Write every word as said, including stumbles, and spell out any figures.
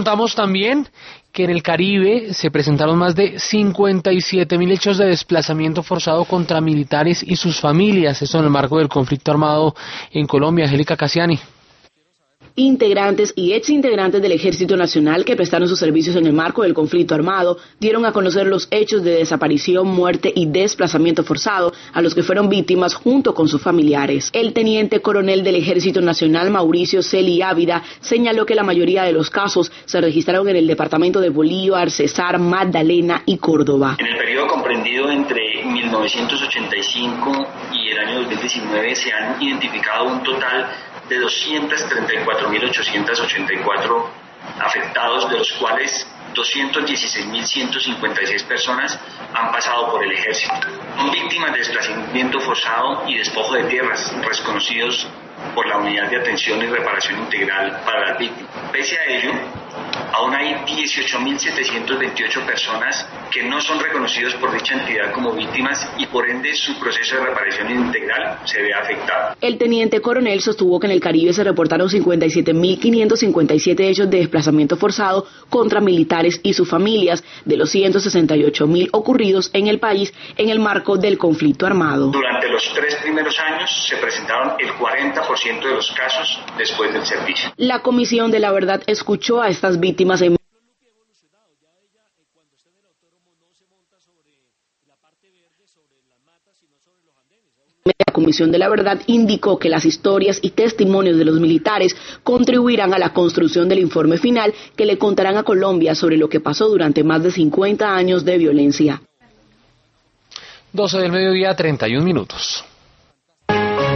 Contamos también que en el Caribe se presentaron más de cincuenta y siete mil hechos de desplazamiento forzado contra militares y sus familias, eso en el marco del conflicto armado en Colombia. Angélica Casiani. Integrantes y exintegrantes del Ejército Nacional que prestaron sus servicios en el marco del conflicto armado dieron a conocer los hechos de desaparición, muerte y desplazamiento forzado a los que fueron víctimas junto con sus familiares. El teniente coronel del Ejército Nacional, Mauricio Celi Ávila, señaló que la mayoría de los casos se registraron en el departamento de Bolívar, Cesar, Magdalena y Córdoba. En el periodo comprendido entre mil novecientos ochenta y cinco y el año dos mil diecinueve se han identificado un total de doscientos treinta y cuatro mil ochocientos ochenta y cuatro afectados, de los cuales doscientos dieciséis mil ciento cincuenta y seis personas han pasado por el ejército. Son víctimas de desplazamiento forzado y despojo de tierras, reconocidos por la Unidad de Atención y Reparación Integral para las Víctimas. Pese a ello, aún hay dieciocho mil setecientos veintiocho personas que no son reconocidos por dicha entidad como víctimas y por ende su proceso de reparación integral se ve afectado. El teniente coronel sostuvo que en el Caribe se reportaron cincuenta y siete mil quinientos cincuenta y siete hechos de desplazamiento forzado contra militares y sus familias, de los ciento sesenta y ocho mil ocurridos en el país en el marco del conflicto armado. Durante los tres primeros años se presentaron el cuarenta por ciento de los casos después del servicio. La Comisión de la Verdad escuchó a estas víctimas en La Comisión de la Verdad indicó que las historias y testimonios de los militares contribuirán a la construcción del informe final que le contarán a Colombia sobre lo que pasó durante más de cincuenta años de violencia. doce del mediodía, treinta y un minutos.